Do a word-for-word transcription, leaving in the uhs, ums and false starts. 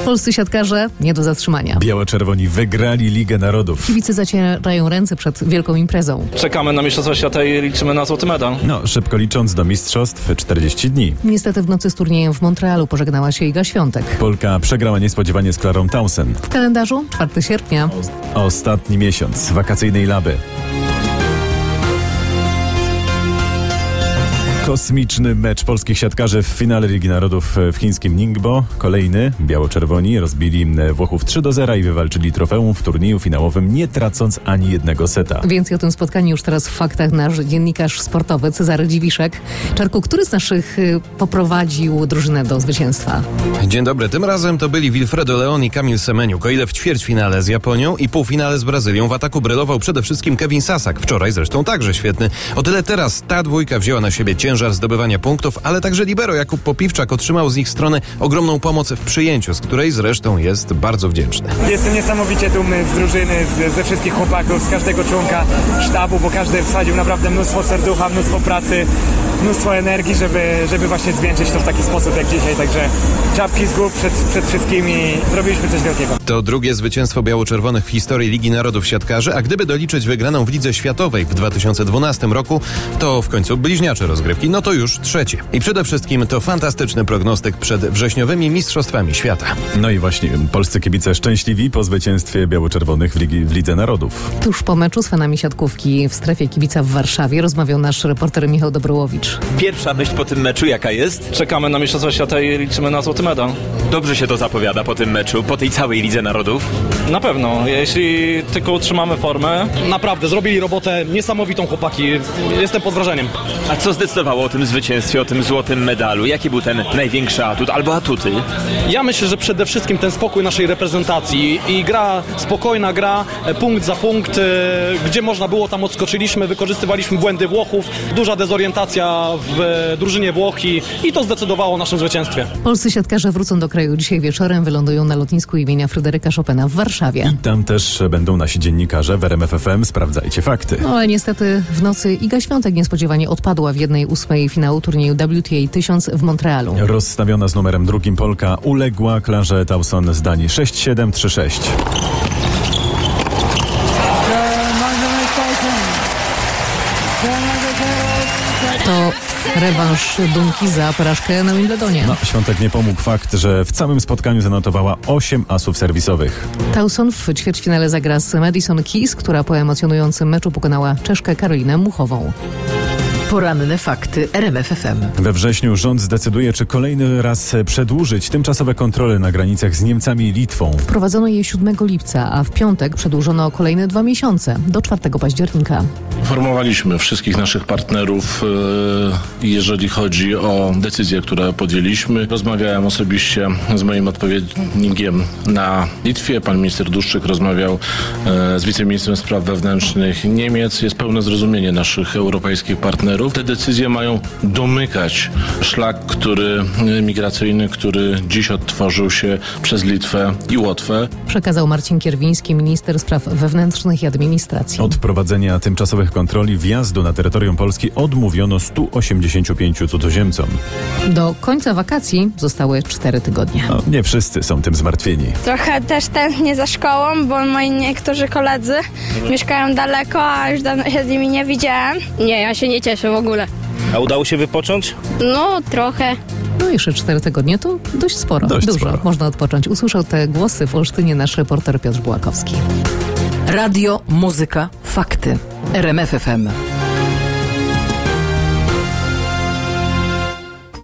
Polscy siatkarze nie do zatrzymania. Biało-czerwoni wygrali Ligę Narodów. Kibice zacierają ręce przed wielką imprezą. Czekamy na Mistrzostwa Świata i liczymy na złoty medal. No, szybko licząc do mistrzostw czterdzieści dni. Niestety w nocy z turniejem w Montrealu pożegnała się Iga Świątek. Polka przegrała niespodziewanie z Klarą Townsend. W kalendarzu czwartego sierpnia. Ostatni miesiąc wakacyjnej Laby. Kosmiczny mecz polskich siatkarzy w finale Ligi Narodów w chińskim Ningbo. Kolejny. Biało-czerwoni rozbili Włochów trzy do zera i wywalczyli trofeum w turnieju finałowym, nie tracąc ani jednego seta. Więcej o tym spotkaniu już teraz w faktach nasz dziennikarz sportowy Cezary Dziwiszek. Czarku, który z naszych y, poprowadził drużynę do zwycięstwa? Dzień dobry. Tym razem to byli Wilfredo Leon i Kamil Semeniuk. O ile w ćwierćfinale z Japonią i półfinale z Brazylią w ataku brylował przede wszystkim Kevin Sasak. Wczoraj zresztą także świetny. O tyle teraz ta dwójka wzięła na siebie ciężar zdobywania punktów, ale także libero Jakub Popiwczak otrzymał z ich strony ogromną pomoc w przyjęciu, z której zresztą jest bardzo wdzięczny. Jestem niesamowicie dumny z drużyny, z, ze wszystkich chłopaków, z każdego członka sztabu, bo każdy wsadził naprawdę mnóstwo serducha, mnóstwo pracy, mnóstwo energii, żeby, żeby właśnie zwieńczyć to w taki sposób jak dzisiaj. Także czapki z głów przed, przed wszystkimi. Zrobiliśmy coś wielkiego. To drugie zwycięstwo biało-czerwonych w historii Ligi Narodów siatkarzy, a gdyby doliczyć wygraną w Lidze Światowej w dwa tysiące dwunastym roku, to w końcu bliźniacze rozgrywki, no to już trzecie. I przede wszystkim to fantastyczny prognostyk przed wrześniowymi Mistrzostwami Świata. No i właśnie, polscy kibice szczęśliwi po zwycięstwie biało-czerwonych w, Ligi, w Lidze Narodów. Tuż po meczu z fanami siatkówki w strefie kibica w Warszawie rozmawiał nasz reporter Michał Dobrołowicz. Pierwsza myśl po tym meczu jaka jest? Czekamy na Mistrzostwa Świata i liczymy na złoty medal. Dobrze się to zapowiada po tym meczu, po tej całej Lidze Narodów? Na pewno. Jeśli tylko utrzymamy formę. Naprawdę, zrobili robotę niesamowitą, chłopaki. Jestem pod wrażeniem. A co zdecydowało o tym zwycięstwie, o tym złotym medalu? Jaki był ten największy atut albo atuty? Ja myślę, że przede wszystkim ten spokój naszej reprezentacji i gra, spokojna gra, punkt za punkt, gdzie można było, tam odskoczyliśmy, wykorzystywaliśmy błędy Włochów, duża dezorientacja w drużynie Włochi i to zdecydowało o naszym zwycięstwie. Polscy siatkarze wrócą do kraju dzisiaj wieczorem, wylądują na lotnisku imienia Fryderyka Chopina w Warszawie. I tam też będą nasi dziennikarze w R M F F M. Sprawdzajcie fakty. No ale niestety w nocy Iga Świątek niespodziewanie odpadła w jednej ósmej finału turnieju W T A tysiąc w Montrealu. Rozstawiona z numerem drugim Polka uległa Klarze Townsend z Danii sześć siedem trzy sześć. To rewanż Dunki za porażkę na Wimbledonie. No, Świątek nie pomógł fakt, że w całym spotkaniu zanotowała osiem asów serwisowych. Towson w ćwierćfinale zagra z Madison Keys, która po emocjonującym meczu pokonała Czeszkę Karolinę Muchową. Poranne fakty R M F F M. We wrześniu rząd zdecyduje, czy kolejny raz przedłużyć tymczasowe kontrole na granicach z Niemcami i Litwą. Wprowadzono je siódmego lipca, a w piątek przedłużono o kolejne dwa miesiące, do czwartego października. Informowaliśmy wszystkich naszych partnerów, jeżeli chodzi o decyzje, które podjęliśmy. Rozmawiałem osobiście z moim odpowiednikiem na Litwie. Pan minister Duszczyk rozmawiał z wiceministrem spraw wewnętrznych Niemiec. Jest pełne zrozumienie naszych europejskich partnerów. Te decyzje mają domykać szlak, który migracyjny, który dziś odtworzył się przez Litwę i Łotwę. Przekazał Marcin Kierwiński, minister spraw wewnętrznych i administracji. Od wprowadzenia tymczasowych kontroli wjazdu na terytorium Polski odmówiono stu osiemdziesięciu pięciu cudzoziemcom. Do końca wakacji zostały cztery tygodnie. No, nie wszyscy są tym zmartwieni. Trochę też tęsknię za szkołą, bo moi niektórzy koledzy mieszkają daleko, a już dawno się z nimi nie widziałem. Nie, ja się nie cieszę w ogóle. A udało się wypocząć? No, trochę. No jeszcze cztery tygodnie to dość sporo. Dość Dużo sporo. można odpocząć. Usłyszał te głosy w Olsztynie nasz reporter Piotr Bułakowski. Radio, muzyka, fakty. R M F F M.